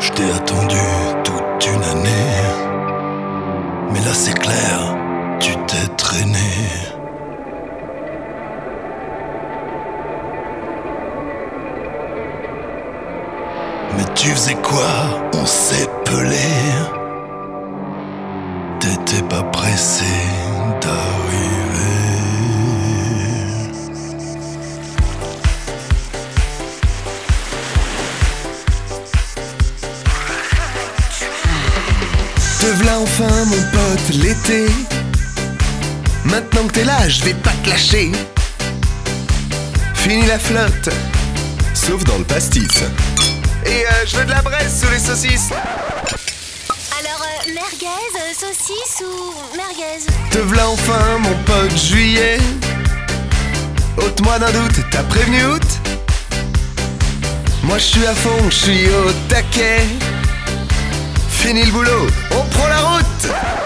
Je t'ai attendu toute une année, mais là c'est clair, tu t'es traîné. Mais tu faisais quoi? On s'est pelé. T'étais pas pressé d'arriver. Te v'là enfin mon pote l'été. Maintenant que t'es là, je vais pas te lâcher. Fini la flotte, sauf dans le pastis. Et je veux de la braise sous les saucisses. Alors, merguez, saucisse ou merguez? Te v'là enfin mon pote juillet. Ôte-moi d'un doute, t'as prévenu août? Moi je suis à fond, je suis au taquet. Fini le boulot, on prend la route.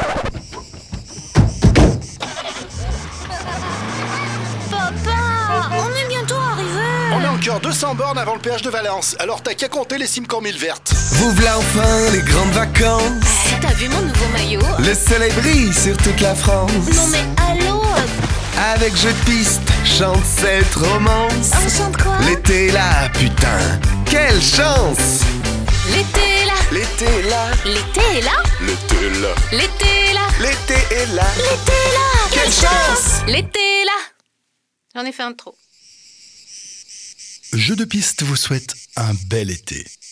Papa, on est bientôt arrivé. On a encore 200 bornes avant le péage de Valence, alors t'as qu'à compter les Simcoe 1000 vertes. Vous v'là enfin les grandes vacances. T'as vu mon nouveau maillot? Le soleil brille sur toute la France. Non mais allô? Avec jeu de piste, chante cette romance. On chante quoi? L'été est là, putain, quelle chance. L'été est là. L'été est là, L'été est là. L'été est là. L'été est là. l'été est là. L'été est là. Quelle chance. L'été est là. J'en ai fait un de trop. Jeu de piste vous souhaite un bel été.